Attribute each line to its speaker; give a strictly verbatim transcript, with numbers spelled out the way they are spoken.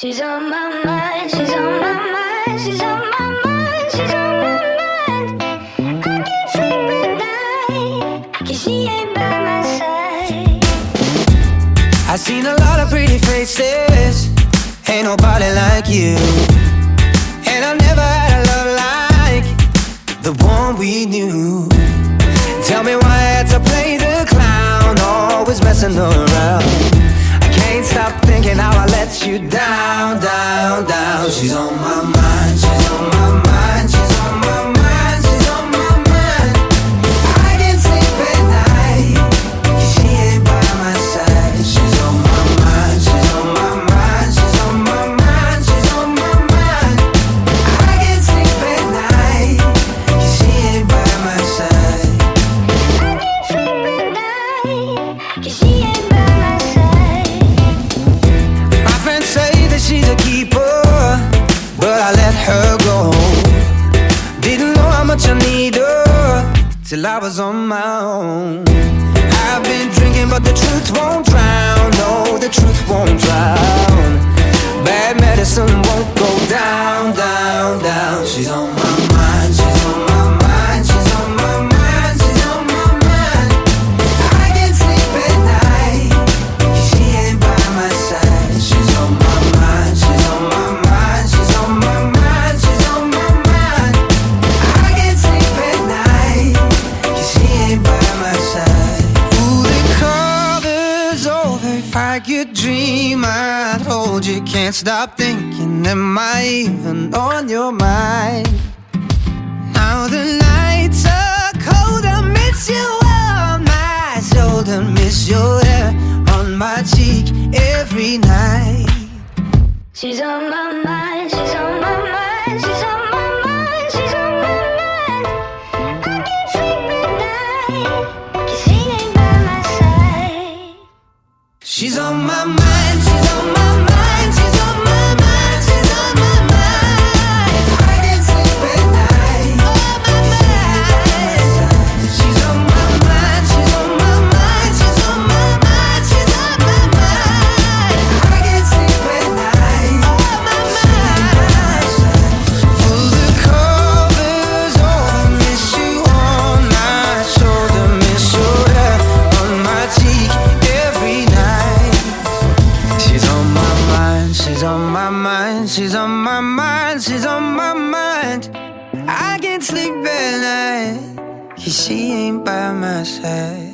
Speaker 1: She's on my mind, she's on my mind, she's on my mind, she's on my mind. I can't sleep at night, 'cause she ain't by my side.
Speaker 2: I've seen a lot of pretty faces, ain't nobody like you. And I've never had a love like the one we knew. Tell me why I had to play the clown, always messing around. I can't stop thinking how I let you down, down, down. She's on my mind, she's on my mind, she's on my mind, she's on my mind. I can't sleep at night, 'cause she ain't by my side. She's on my mind, she's on my mind, she's on my mind, she's on my mind. I can't sleep at night, 'cause she ain't by my side.
Speaker 1: I can't sleep at night, 'cause she ain't by my side.
Speaker 2: My friends say that she's a keeper, but I let her go. Didn't know how much I need her till I was on my own. I've been drinking, but the truth won't drown. No, the truth won't drown. Bad medicine won't go down, down, down. She's on my mind, she's on my mind, she's on my mind, she's on my mind. I can't sleep at night, 'cause she ain't by my side. She's on my mind, she's on my mind, she's on my mind, she's on my mind. I can't sleep at night, 'cause she ain't by my side. Ooh, the cover's over. If I could dream, I'd hold you. Can't stop thinking, am I even on your mind? Now the nights are cold, I miss you on my shoulder, miss your hair on my cheek every night.
Speaker 1: She's on my mind, she's on my mind, she's on my mind, she's on my mind. I can't sleep at night, 'cause she ain't by my side.
Speaker 2: She's on my mind, she's on my mind, she's on my mind, she's on my mind. I can't sleep at night, on my mind. She's on my mind, she's on my mind, she's on my mind, she's on my mind. I can't sleep at night, on my mind. Pull the covers over, miss you on my shoulder, miss your hair on my cheek every night. She's on my mind, she's on my mind, she's on my mind, she's on my mind. I can't sleep at night, 'cause she ain't by my side.